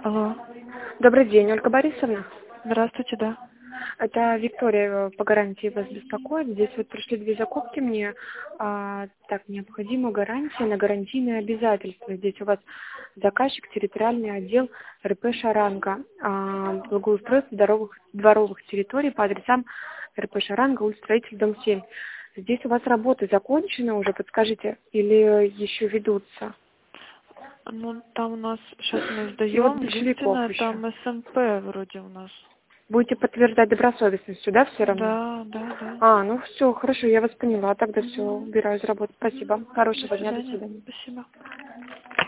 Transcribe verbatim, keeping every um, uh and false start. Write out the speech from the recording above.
Алло. Добрый день, Ольга Борисовна. Здравствуйте, да. Это Виктория по гарантии вас беспокоит. Здесь вот пришли две закупки мне. А, так, необходима гарантия на гарантийные обязательства. Здесь у вас заказчик, территориальный отдел эр пэ «Шаранга». А, благоустройство дворовых, дворовых территорий по адресам эр пэ «Шаранга», улица Строителей, дом семь. Здесь у вас работы закончены уже, подскажите, или еще ведутся? Ну, там у нас, сейчас мы И вот сдаем, большевиков единственное, еще. там эс эм пэ вроде у нас. Будете подтверждать добросовестностью, да, все равно? Да, да, да. А, ну все, хорошо, я вас поняла. Тогда все, Угу. убираю из работы. Спасибо. До Хорошего дня, до свидания. свидания. Спасибо.